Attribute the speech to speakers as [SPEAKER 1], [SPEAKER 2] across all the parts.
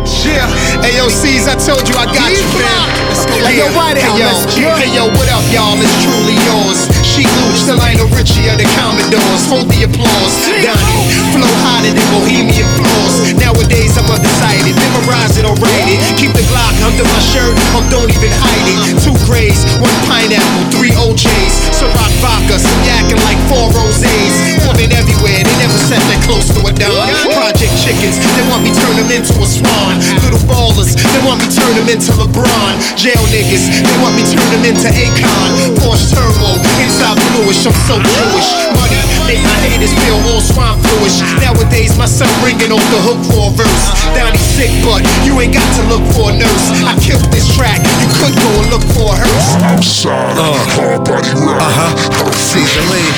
[SPEAKER 1] Yeah, AOCs, I told you I got you, fam. Let's go. Hey, yo, what up, y'all? It's truly yours. She glue, still ain't no Richie of the Commodores. Hold the applause. Donnie, flow hotter than Bohemian floors. Nowadays I'm undecided, memorize it or write it. Keep the Glock under my shirt, or don't even hide it. 2 grays, 1 pineapple, 3 OJs. Ciroc vodka, some yakking like 4 rosés. Women everywhere, they never sat that close to a dime. Project chickens, they want me turn them into a swan. Little ballers, they want me turn them into LeBron. Jail niggas, they want me turn them into Akon. Porsche turbo, inside bluish, I'm so Jewish. Money make my haters feel all swine fluish. Nowadays my son ringing off the hook for a verse. Donnie's sick, but you ain't got to look for a nurse. I killed this track, you could go and look for a hearse.
[SPEAKER 2] Outside, hard body ride.
[SPEAKER 3] Caesar Lee.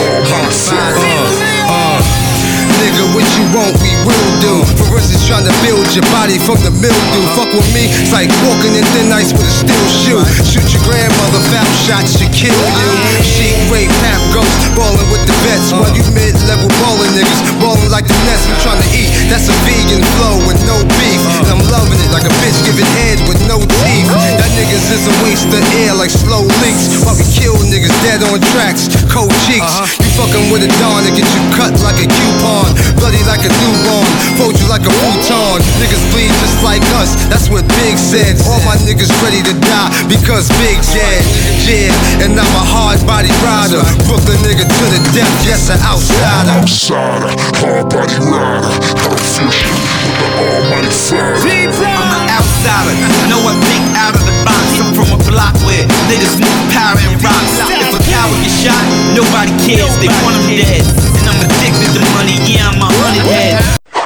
[SPEAKER 3] Nigga, what you want, we will do. For instance, trying to build your body from the mildew. Fuck with me, it's like walking in thin ice with a steel shoe. Shoot your grandmother, foul shots should kill you. Sheep, rape, pap, ghost, ballin' with the vets. While you mid-level ballin' niggas, ballin' like the Nets. We trying to eat, that's a vegan flow with no beef. And I'm loving it like a bitch giving head with no teeth. That niggas is a waste of air like slow leaks. While we kill niggas dead on tracks, cold cheeks. You fucking with a Don and get you cut like a coupon. Bloody like a newborn, fold you like a futon. Niggas bleed just like us, that's what Big said. All my niggas ready to die because Big's dead. Yeah, and I'm a hard body rider. Brooklyn nigga to the death, yes, an outsider.
[SPEAKER 2] Outsider, hard body rider. Official with the almighty father.
[SPEAKER 4] I'm an outsider, know I think out of the box. I'm from a block where niggas need power and rocks. If a coward get shot, nobody cares, they want him dead. And I'm addicted to money, yeah, I'm a 100 head.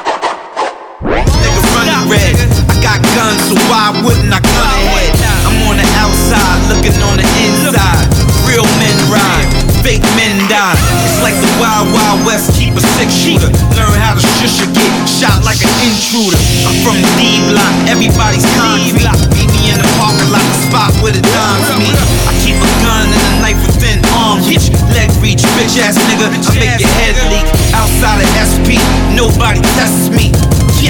[SPEAKER 4] Nigga running red, I got guns, so why wouldn't I gun ahead? I'm on the outside, looking on the inside. Real men ride, fake men die. It's like the Wild Wild West, keep a 6-shooter. Learn how to shush or get shot like an intruder. I'm from the D-block, everybody's concrete. Meet me in the parking lot, the spot where the dimes meet. I keep a gun and a knife within arm reach. Leg reach, bitch ass nigga, I make your head leak. Outside of SP, nobody tests me. Yeah.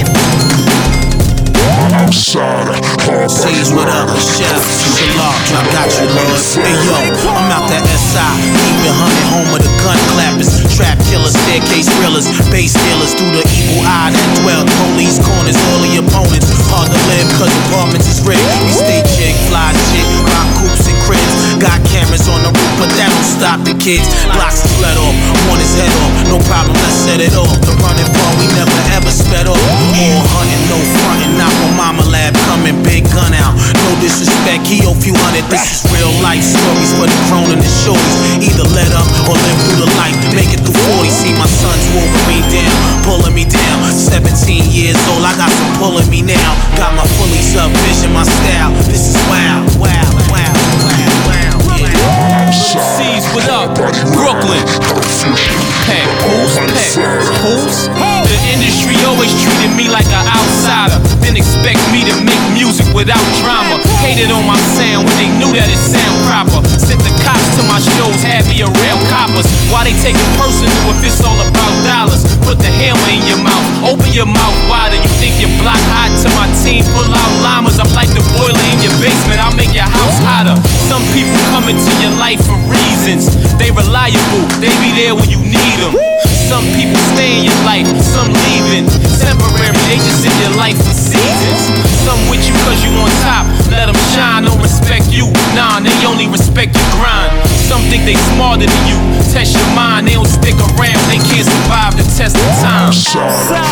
[SPEAKER 2] Outsider, hard body
[SPEAKER 5] Sees what up, chef, Shalom, I got you, Lord. Hey yo, I'm out that SI, keep it 100, home of the gun clappers, trap killers, staircase thrillers, base dealers through the evil eye that dwell. Police corners, all the opponents, hard to live cause apartments is rigged. We stay chick, fly shit, rock coops and cribs. Got cameras on the roof, but that don't stop the kids. Blocks is let off, one his head off, no problem, let's set it off. The running ball, we never ever sped off. All hunting, no fronting, not for mama lab coming, big gun out. No disrespect, he owe few hundred. This is real life stories for the grown and the shorties. Either let up or live through the life, make it through 40. See my sons Wolverine down, pulling me down. 17 years old, I got some pulling me now. Got my fullies up, vision, my style. This is wow, wow, wow, wow, wow.
[SPEAKER 6] Seas, what up? Brooklyn. Hey, who's? The industry always treated me like an outsider. Didn't expect me to make music without drama. Hated on my sound when they knew that it sound proper. Sent the cops to my shows, had me around coppers. Why they take it personal if it's all about dollars? Put the hammer in your mouth, open your mouth wider. You think your block hot to my team, pull out llamas. I'm like the boiler in your basement, I'll make your house hotter. Some people come into your life for reasons. They reliable, they be there when you need them. Some people stay in your life, some leaving. Temporary, they just in your life for seasons. Some with you cause you on top, let them shine, don't respect you. Nah, they only respect your grind. Some think they smarter than you, test your mind, they don't stick around, they can't survive the test of time.